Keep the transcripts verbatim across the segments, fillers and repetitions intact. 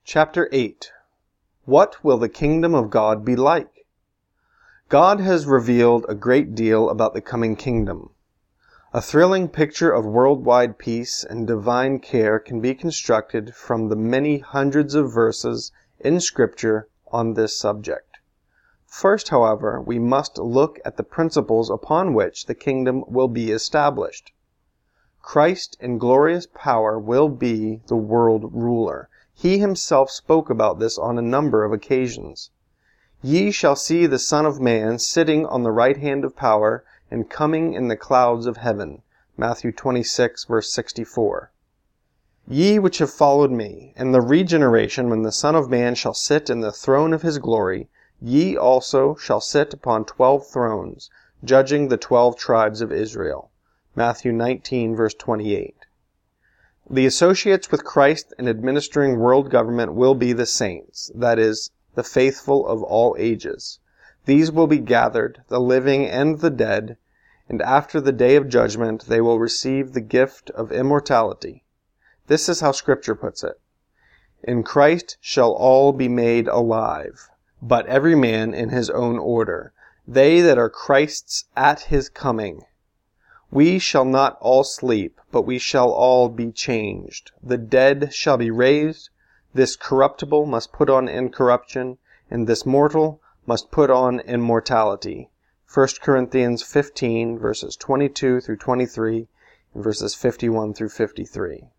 Chapter eight. What will the kingdom of God be like? God has revealed a great deal about the coming kingdom. A thrilling picture of worldwide peace and divine care can be constructed from the many hundreds of verses in Scripture on this subject. First, however, we must look at the principles upon which the kingdom will be established. Christ in glorious power will be the world ruler. He himself spoke about this on a number of occasions. Ye shall see the Son of Man sitting on the right hand of power and coming in the clouds of heaven. Matthew twenty-six, verse sixty-four. Ye which have followed me, in the regeneration when the Son of Man shall sit in the throne of his glory, ye also shall sit upon twelve thrones, judging the twelve tribes of Israel. Matthew nineteen, verse twenty-eight. The associates with Christ in administering world government will be the saints, that is, the faithful of all ages. These will be gathered, the living and the dead, and after the day of judgment they will receive the gift of immortality. This is how Scripture puts it. In Christ shall all be made alive, but every man in his own order, they that are Christ's at his coming. We shall not all sleep, but we shall all be changed. The dead shall be raised. This corruptible must put on incorruption, and this mortal must put on immortality. First Corinthians fifteen, verses twenty-two through twenty-three, and verses fifty-one through fifty-three.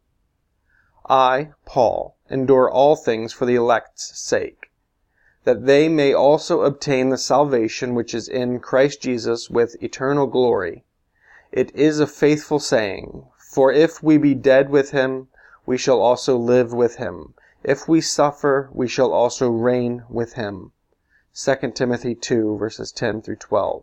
I, Paul, endure all things for the elect's sake, that they may also obtain the salvation which is in Christ Jesus with eternal glory. It is a faithful saying, for if we be dead with him, we shall also live with him. If we suffer, we shall also reign with him. Second Timothy two, verses ten through twelve.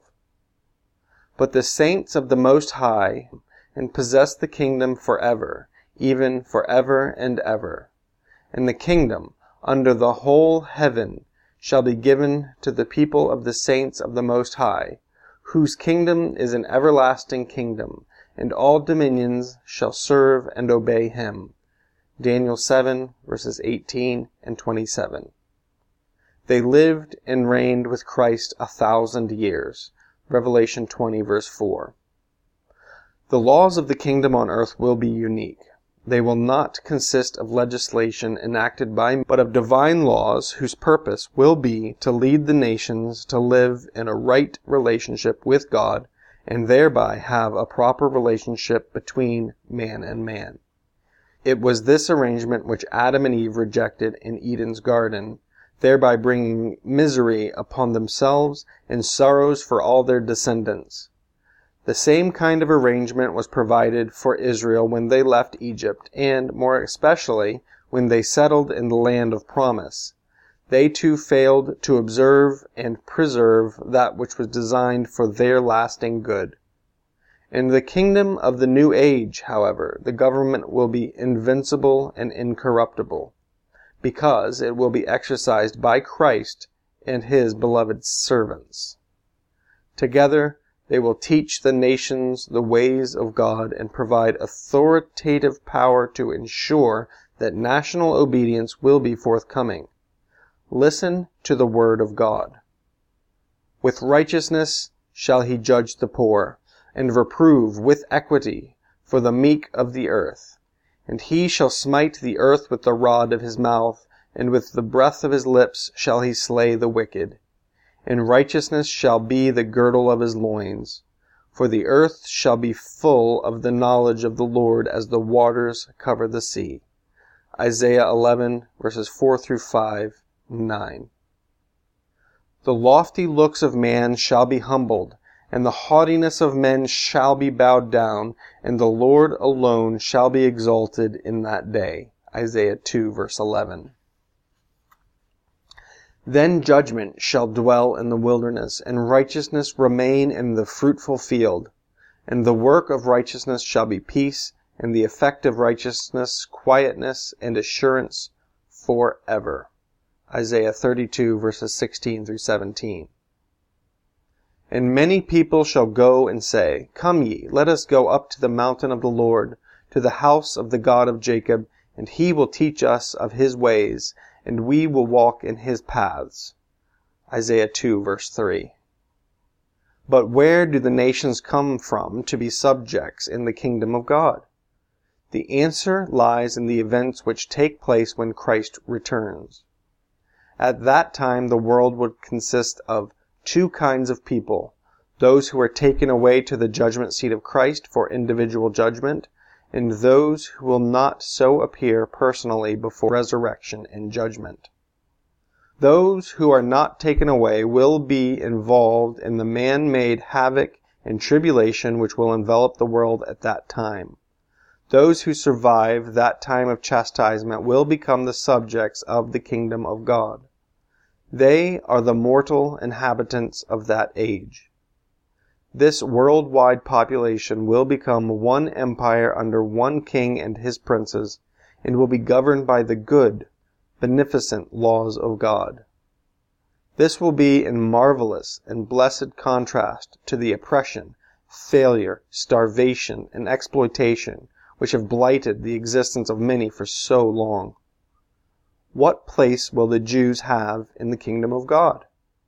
But the saints of the Most High and possess the kingdom forever, even forever and ever. And the kingdom under the whole heaven shall be given to the people of the saints of the Most High, whose kingdom is an everlasting kingdom, and all dominions shall serve and obey him. Daniel seven, verses eighteen and twenty-seven. They lived and reigned with Christ a thousand years. Revelation twenty, verse four. The laws of the kingdom on earth will be unique. They will not consist of legislation enacted by men, but of divine laws whose purpose will be to lead the nations to live in a right relationship with God and thereby have a proper relationship between man and man. It was this arrangement which Adam and Eve rejected in Eden's garden, thereby bringing misery upon themselves and sorrows for all their descendants. The same kind of arrangement was provided for Israel when they left Egypt, and, more especially, when they settled in the land of promise. They too failed to observe and preserve that which was designed for their lasting good. In the kingdom of the new age, however, the government will be invincible and incorruptible, because it will be exercised by Christ and his beloved servants. Together, they will teach the nations the ways of God and provide authoritative power to ensure that national obedience will be forthcoming. Listen to the word of God. With righteousness shall he judge the poor, and reprove with equity for the meek of the earth. And he shall smite the earth with the rod of his mouth, and with the breath of his lips shall he slay the wicked. And righteousness shall be the girdle of his loins. For the earth shall be full of the knowledge of the Lord as the waters cover the sea. Isaiah eleven, verses four through five, nine. The lofty looks of man shall be humbled, and the haughtiness of men shall be bowed down, and the Lord alone shall be exalted in that day. Isaiah two, verse eleven. Then judgment shall dwell in the wilderness, and righteousness remain in the fruitful field. And the work of righteousness shall be peace, and the effect of righteousness quietness and assurance forever. Isaiah thirty-two, verses sixteen through seventeen. And many people shall go and say, Come ye, let us go up to the mountain of the Lord, to the house of the God of Jacob, and he will teach us of his ways, and we will walk in his paths. Isaiah two, verse three. But where do the nations come from to be subjects in the kingdom of God? The answer lies in the events which take place when Christ returns. At that time the world would consist of two kinds of people, those who are taken away to the judgment seat of Christ for individual judgment, and those who will not so appear personally before resurrection and judgment. Those who are not taken away will be involved in the man-made havoc and tribulation which will envelop the world at that time. Those who survive that time of chastisement will become the subjects of the kingdom of God. They are the mortal inhabitants of that age. This worldwide population will become one empire under one king and his princes, and will be governed by the good, beneficent laws of God. This will be in marvelous and blessed contrast to the oppression, failure, starvation, and exploitation which have blighted the existence of many for so long. What place will the Jews have in the kingdom of God?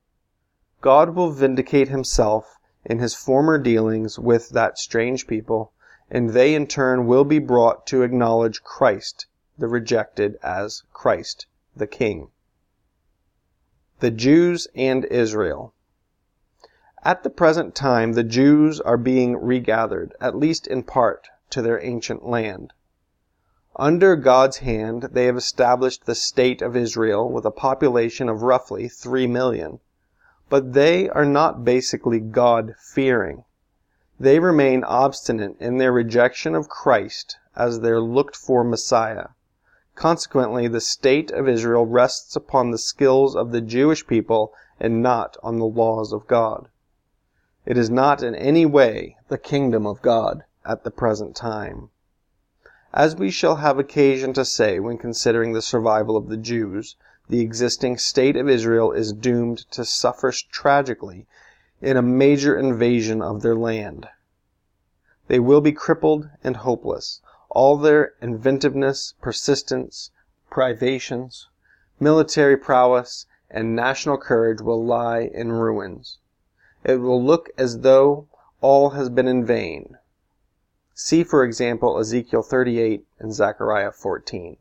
God will vindicate himself in his former dealings with that strange people, and they in turn will be brought to acknowledge Christ the rejected as Christ the King. The Jews and Israel. At the present time, the Jews are being regathered, at least in part, to their ancient land. Under God's hand, they have established the state of Israel with a population of roughly three million. But they are not basically God-fearing. They remain obstinate in their rejection of Christ as their looked-for Messiah. Consequently, the state of Israel rests upon the skills of the Jewish people and not on the laws of God. It is not in any way the kingdom of God at the present time. As we shall have occasion to say when considering the survival of the Jews, the existing state of Israel is doomed to suffer tragically in a major invasion of their land. They will be crippled and hopeless. All their inventiveness, persistence, privations, military prowess, and national courage will lie in ruins. It will look as though all has been in vain. See, for example, Ezekiel thirty-eight and Zechariah fourteen.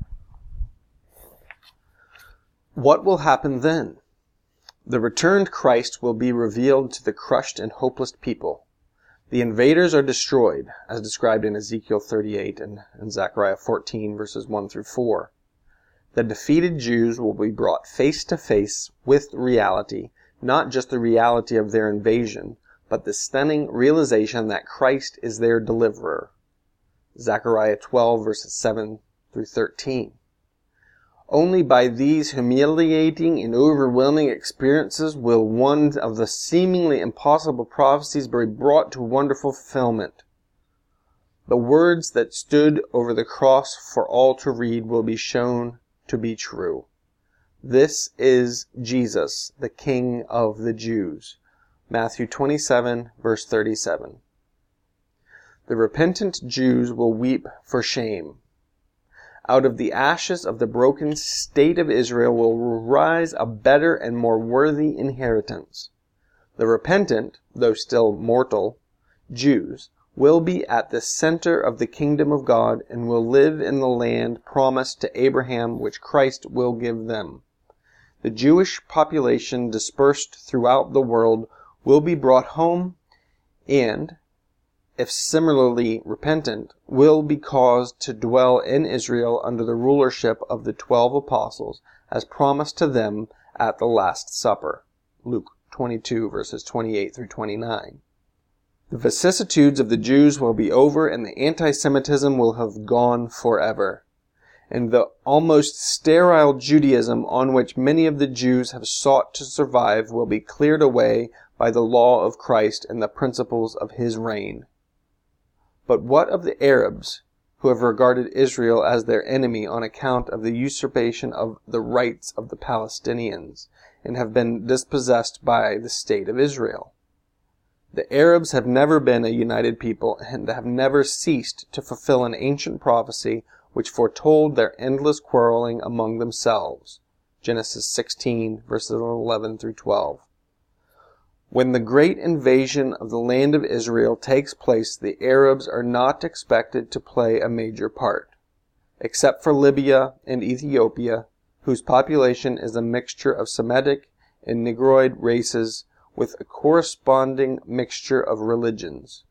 What will happen then? The returned Christ will be revealed to the crushed and hopeless people. The invaders are destroyed, as described in Ezekiel thirty-eight and, and Zechariah fourteen, verses one through four. The defeated Jews will be brought face to face with reality, not just the reality of their invasion, but the stunning realization that Christ is their deliverer. Zechariah twelve, verses seven through thirteen. Only by these humiliating and overwhelming experiences will one of the seemingly impossible prophecies be brought to wonderful fulfillment. The words that stood over the cross for all to read will be shown to be true. This is Jesus, the King of the Jews. Matthew twenty-seven, verse thirty-seven. The repentant Jews will weep for shame. Out of the ashes of the broken state of Israel will rise a better and more worthy inheritance. The repentant, though still mortal, Jews will be at the center of the kingdom of God and will live in the land promised to Abraham, which Christ will give them. The Jewish population dispersed throughout the world will be brought home and, if similarly repentant, will be caused to dwell in Israel under the rulership of the twelve apostles, as promised to them at the Last Supper. Luke twenty-two, verses twenty-eight through twenty-nine. The vicissitudes of the Jews will be over, and the anti-Semitism will have gone forever. And the almost sterile Judaism on which many of the Jews have sought to survive will be cleared away by the law of Christ and the principles of his reign. But what of the Arabs, who have regarded Israel as their enemy on account of the usurpation of the rights of the Palestinians, and have been dispossessed by the state of Israel? The Arabs have never been a united people and have never ceased to fulfill an ancient prophecy which foretold their endless quarreling among themselves. Genesis sixteen, verses eleven through twelve. When the great invasion of the land of Israel takes place, the Arabs are not expected to play a major part, except for Libya and Ethiopia, whose population is a mixture of Semitic and Negroid races with a corresponding mixture of religions.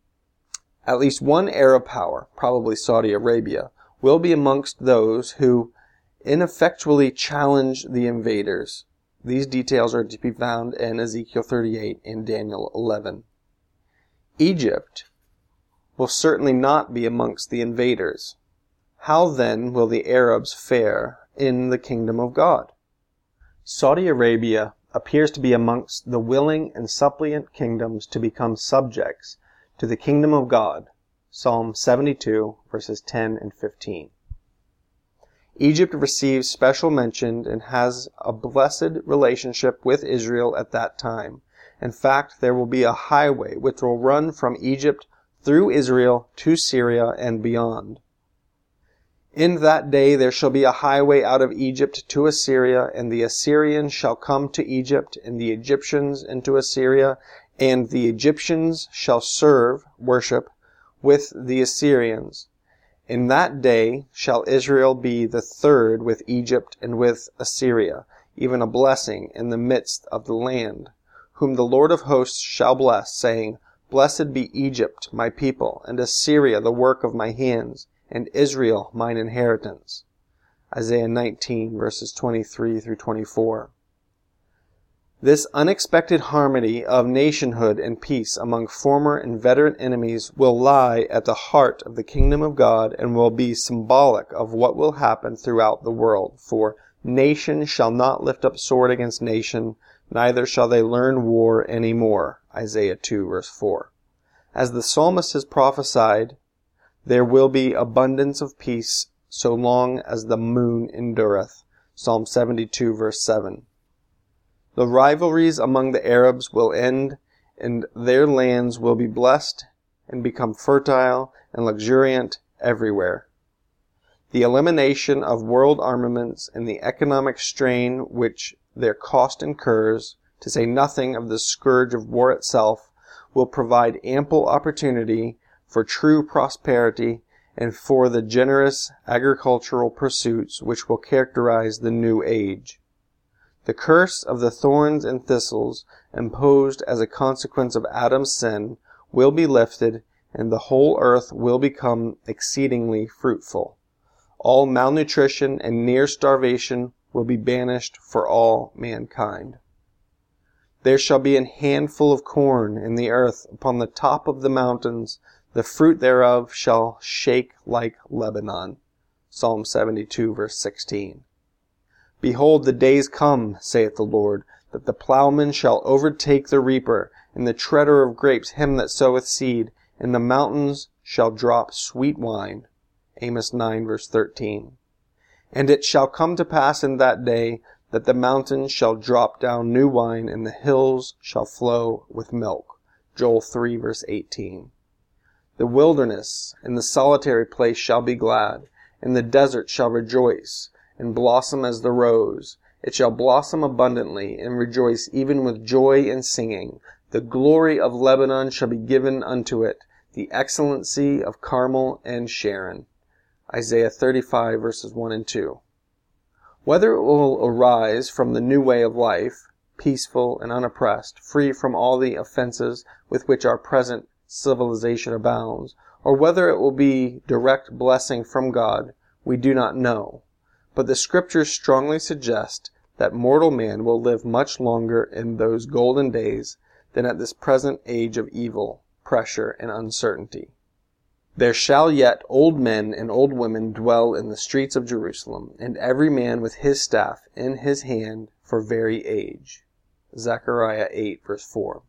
At least one Arab power, probably Saudi Arabia, will be amongst those who ineffectually challenge the invaders. These details are to be found in Ezekiel thirty-eight and Daniel eleven. Egypt will certainly not be amongst the invaders. How then will the Arabs fare in the kingdom of God? Saudi Arabia appears to be amongst the willing and suppliant kingdoms to become subjects to the kingdom of God. Psalm seventy-two, verses ten and fifteen. Egypt receives special mention and has a blessed relationship with Israel at that time. In fact, there will be a highway which will run from Egypt through Israel to Syria and beyond. In that day there shall be a highway out of Egypt to Assyria, and the Assyrians shall come to Egypt, and the Egyptians into Assyria, and the Egyptians shall serve, worship, with the Assyrians. In that day shall Israel be the third with Egypt and with Assyria, even a blessing in the midst of the land, whom the Lord of hosts shall bless, saying, Blessed be Egypt, my people, and Assyria, the work of my hands, and Israel, mine inheritance. Isaiah nineteen, verses twenty-three through twenty-four. This unexpected harmony of nationhood and peace among former and veteran enemies will lie at the heart of the kingdom of God and will be symbolic of what will happen throughout the world. For nation shall not lift up sword against nation, neither shall they learn war any more. Isaiah two, verse four. As the psalmist has prophesied, there will be abundance of peace so long as the moon endureth. Psalm seventy-two, verse seven. The rivalries among the Arabs will end, and their lands will be blessed and become fertile and luxuriant everywhere. The elimination of world armaments and the economic strain which their cost incurs, to say nothing of the scourge of war itself, will provide ample opportunity for true prosperity and for the generous agricultural pursuits which will characterize the new age. The curse of the thorns and thistles imposed as a consequence of Adam's sin will be lifted, and the whole earth will become exceedingly fruitful. All malnutrition and near starvation will be banished for all mankind. There shall be an handful of corn in the earth upon the top of the mountains, the fruit thereof shall shake like Lebanon. Psalm seventy-two, verse sixteen. Behold, the days come, saith the Lord, that the plowman shall overtake the reaper, and the treader of grapes him that soweth seed, and the mountains shall drop sweet wine. Amos nine, verse thirteen. And it shall come to pass in that day that the mountains shall drop down new wine, and the hills shall flow with milk. Joel three, verse eighteen. The wilderness and the solitary place shall be glad, and the desert shall rejoice, and blossom as the rose. It shall blossom abundantly, and rejoice even with joy and singing. The glory of Lebanon shall be given unto it, the excellency of Carmel and Sharon. Isaiah thirty-five, verses one and two. Whether it will arise from the new way of life, peaceful and unoppressed, free from all the offenses with which our present civilization abounds, or whether it will be direct blessing from God, we do not know. But the Scriptures strongly suggest that mortal man will live much longer in those golden days than at this present age of evil, pressure, and uncertainty. There shall yet old men and old women dwell in the streets of Jerusalem, and every man with his staff in his hand for very age. Zechariah eight, verse four.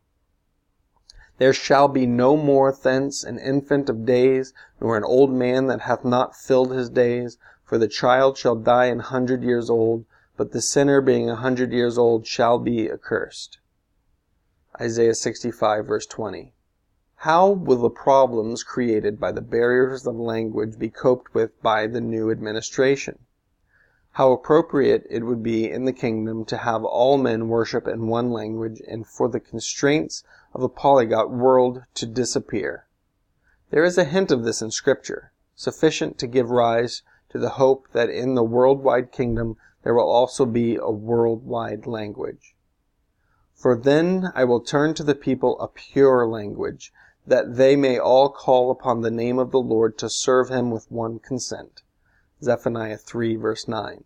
There shall be no more thence an infant of days, nor an old man that hath not filled his days, for the child shall die an hundred years old, but the sinner being a hundred years old shall be accursed. Isaiah sixty-five, verse twenty. How will the problems created by the barriers of language be coped with by the new administration? How appropriate it would be in the kingdom to have all men worship in one language and for the constraints of a polyglot world to disappear. There is a hint of this in Scripture, sufficient to give rise to the hope that in the worldwide kingdom there will also be a worldwide language. For then I will turn to the people a pure language, that they may all call upon the name of the Lord to serve him with one consent. Zephaniah three, verse nine.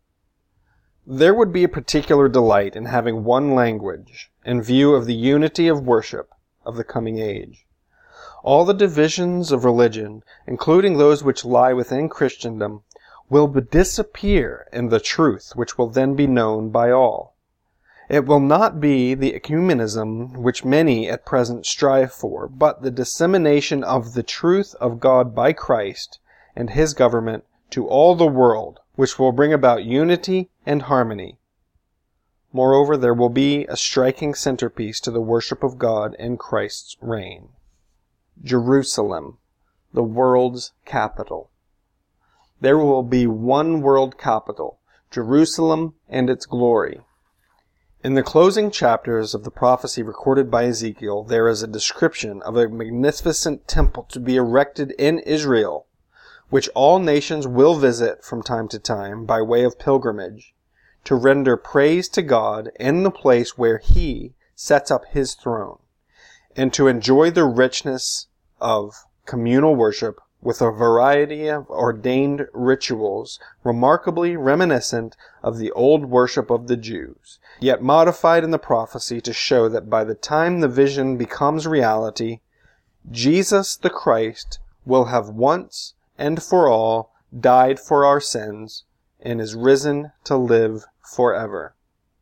There would be a particular delight in having one language in view of the unity of worship of the coming age. All the divisions of religion, including those which lie within Christendom, will disappear in the truth which will then be known by all. It will not be the ecumenism which many at present strive for, but the dissemination of the truth of God by Christ and his government to all the world, which will bring about unity and harmony. Moreover, there will be a striking centerpiece to the worship of God in Christ's reign. Jerusalem, the world's capital. There will be one world capital, Jerusalem and its glory. In the closing chapters of the prophecy recorded by Ezekiel, there is a description of a magnificent temple to be erected in Israel, which all nations will visit from time to time by way of pilgrimage, to render praise to God in the place where he sets up his throne, and to enjoy the richness of communal worship with a variety of ordained rituals remarkably reminiscent of the old worship of the Jews, yet modified in the prophecy to show that by the time the vision becomes reality, Jesus the Christ will have once and for all died for our sins and is risen to live forever.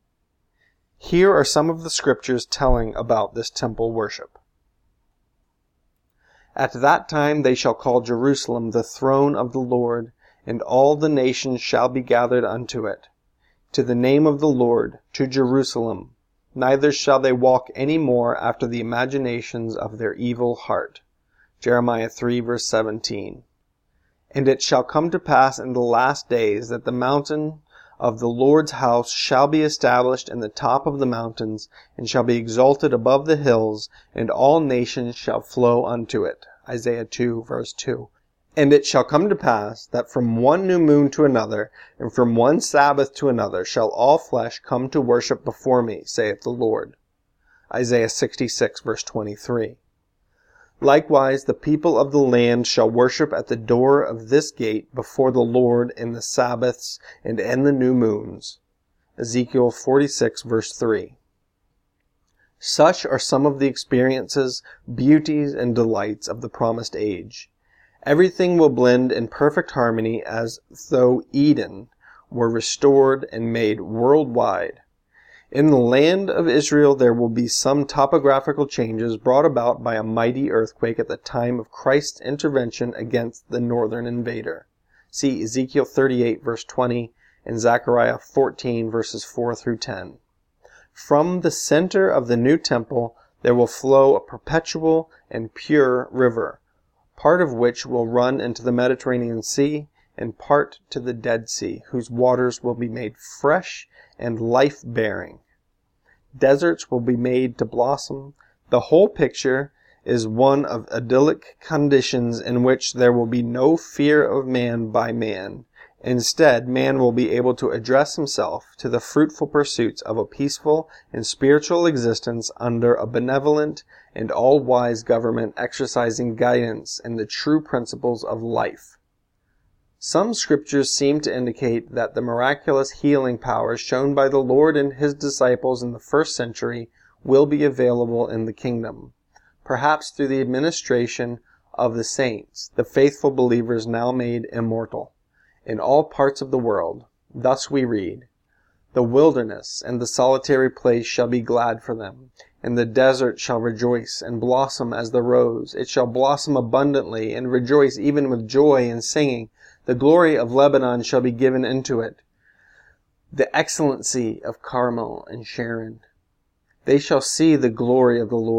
Here are some of the scriptures telling about this temple worship. At that time they shall call Jerusalem the throne of the Lord, and all the nations shall be gathered unto it, to the name of the Lord, to Jerusalem. Neither shall they walk any more after the imaginations of their evil heart. Jeremiah three, verse seventeen. And it shall come to pass in the last days that the mountain of the Lord's house shall be established in the top of the mountains, and shall be exalted above the hills, and all nations shall flow unto it. Isaiah two, verse two. And it shall come to pass that from one new moon to another, and from one Sabbath to another, shall all flesh come to worship before me, saith the Lord. Isaiah sixty-six, verse twenty-three. Likewise, the people of the land shall worship at the door of this gate before the Lord in the Sabbaths and in the new moons. Ezekiel forty-six, verse three. Such are some of the experiences, beauties, and delights of the promised age. Everything will blend in perfect harmony as though Eden were restored and made worldwide. In the land of Israel there will be some topographical changes brought about by a mighty earthquake at the time of Christ's intervention against the northern invader. See Ezekiel thirty-eight, verse twenty, and Zechariah fourteen, verses four through ten. From the center of the new temple there will flow a perpetual and pure river, part of which will run into the Mediterranean Sea, and part to the Dead Sea, whose waters will be made fresh and life-bearing. Deserts will be made to blossom. The whole picture is one of idyllic conditions in which there will be no fear of man by man. Instead, man will be able to address himself to the fruitful pursuits of a peaceful and spiritual existence under a benevolent and all-wise government exercising guidance in the true principles of life. Some scriptures seem to indicate that the miraculous healing powers shown by the Lord and his disciples in the first century will be available in the kingdom, perhaps through the administration of the saints, the faithful believers now made immortal, in all parts of the world. Thus we read, "The wilderness and the solitary place shall be glad for them, and the desert shall rejoice and blossom as the rose. It shall blossom abundantly and rejoice even with joy and singing. The glory of Lebanon shall be given into it, the excellency of Carmel and Sharon. They shall see the glory of the Lord,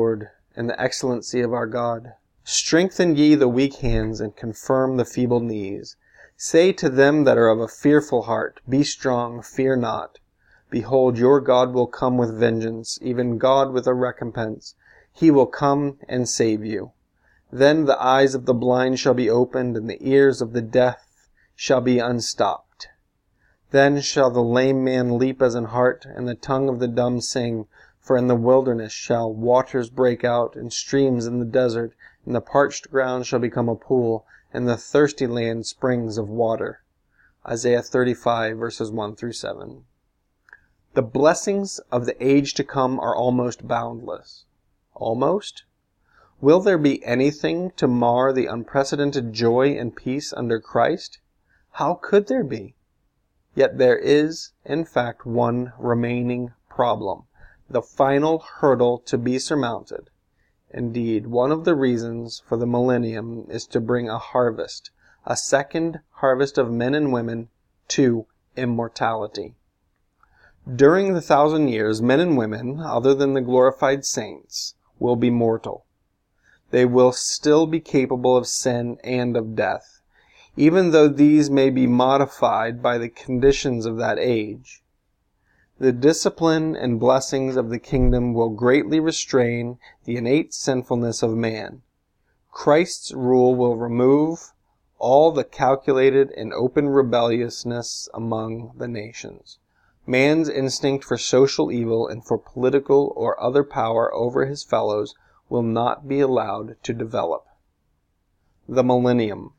and the excellency of our God. Strengthen ye the weak hands, and confirm the feeble knees. Say to them that are of a fearful heart, Be strong, fear not. Behold, your God will come with vengeance, even God with a recompense. He will come and save you. Then the eyes of the blind shall be opened, and the ears of the deaf shall be unstopped. Then shall the lame man leap as an hart, and the tongue of the dumb sing. For in the wilderness shall waters break out, and streams in the desert, and the parched ground shall become a pool, and the thirsty land springs of water. Isaiah thirty-five, verses one through seven. The blessings of the age to come are almost boundless. Almost? Will there be anything to mar the unprecedented joy and peace under Christ? How could there be? Yet there is, in fact, one remaining problem, the final hurdle to be surmounted. Indeed, one of the reasons for the millennium is to bring a harvest, a second harvest of men and women to immortality. During the thousand years, men and women, other than the glorified saints, will be mortal. They will still be capable of sin and of death, even though these may be modified by the conditions of that age. The discipline and blessings of the kingdom will greatly restrain the innate sinfulness of man. Christ's rule will remove all the calculated and open rebelliousness among the nations. Man's instinct for social evil and for political or other power over his fellows will not be allowed to develop. The millennium.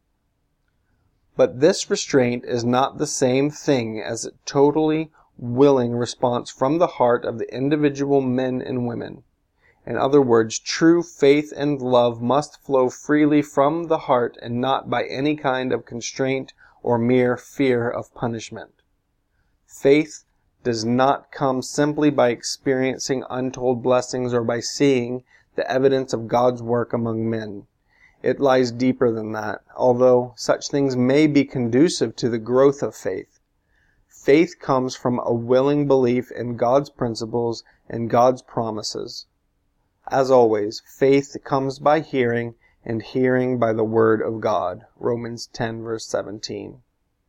But this restraint is not the same thing as a totally willing response from the heart of the individual men and women. In other words, true faith and love must flow freely from the heart and not by any kind of constraint or mere fear of punishment. Faith does not come simply by experiencing untold blessings or by seeing the evidence of God's work among men. It lies deeper than that, although such things may be conducive to the growth of faith. Faith comes from a willing belief in God's principles and God's promises. As always, faith comes by hearing, and hearing by the word of God. Romans ten, verse seventeen.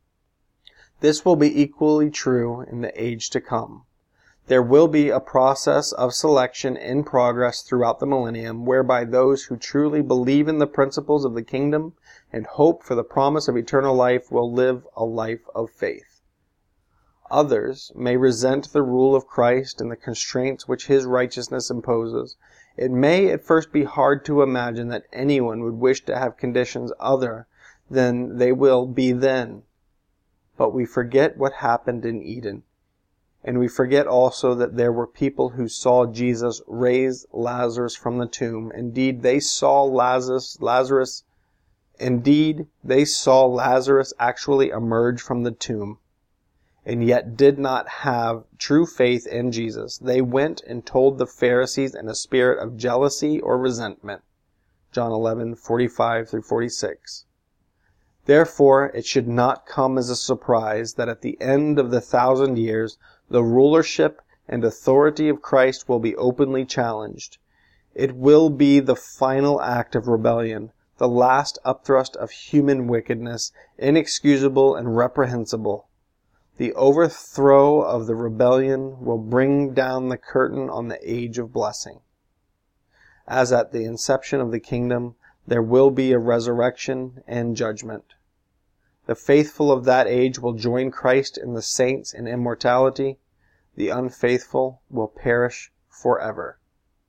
This will be equally true in the age to come. There will be a process of selection in progress throughout the millennium, whereby those who truly believe in the principles of the kingdom and hope for the promise of eternal life will live a life of faith. Others may resent the rule of Christ and the constraints which his righteousness imposes. It may at first be hard to imagine that anyone would wish to have conditions other than they will be then. But we forget what happened in Eden. And we forget also that there were people who saw Jesus raise Lazarus from the tomb. Indeed, they saw Lazarus, Lazarus, indeed, they saw Lazarus actually emerge from the tomb, and yet did not have true faith in Jesus. They went and told the Pharisees in a spirit of jealousy or resentment. John eleven, forty-five through forty-six. Therefore, it should not come as a surprise that at the end of the thousand years, the rulership and authority of Christ will be openly challenged. It will be the final act of rebellion, the last upthrust of human wickedness, inexcusable and reprehensible. The overthrow of the rebellion will bring down the curtain on the age of blessing. As at the inception of the kingdom, there will be a resurrection and judgment. The faithful of that age will join Christ and the saints in immortality. The unfaithful will perish forever.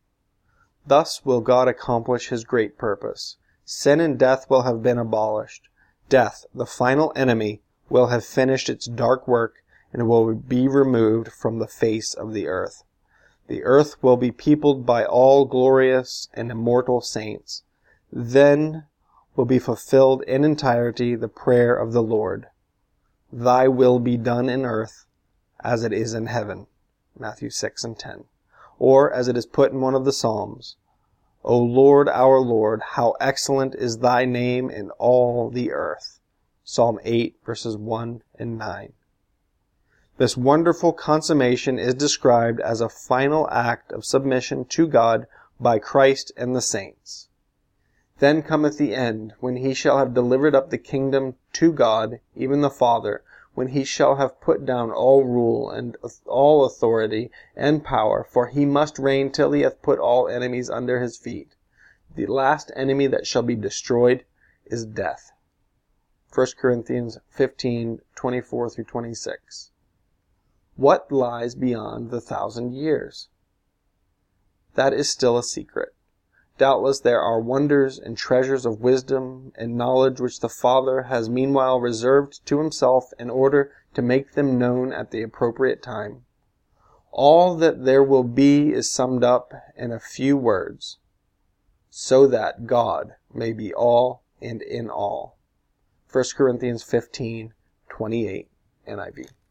Thus will God accomplish his great purpose. Sin and death will have been abolished. Death, the final enemy, will have finished its dark work and will be removed from the face of the earth. The earth will be peopled by all glorious and immortal saints. Then will be fulfilled in entirety the prayer of the Lord. Thy will be done in earth as it is in heaven. Matthew six and ten. Or as it is put in one of the Psalms, O Lord, our Lord, how excellent is thy name in all the earth. Psalm eight, verses one and nine. This wonderful consummation is described as a final act of submission to God by Christ and the saints. Then cometh the end, when he shall have delivered up the kingdom to God, even the Father, when he shall have put down all rule and all authority and power, for he must reign till he hath put all enemies under his feet. The last enemy that shall be destroyed is death. First Corinthians fifteen, twenty-four through twenty-six. What lies beyond the thousand years? That is still a secret. Doubtless there are wonders and treasures of wisdom and knowledge which the Father has meanwhile reserved to himself in order to make them known at the appropriate time. All that there will be is summed up in a few words: so that God may be all and in all. First Corinthians fifteen, twenty-eight, N I V.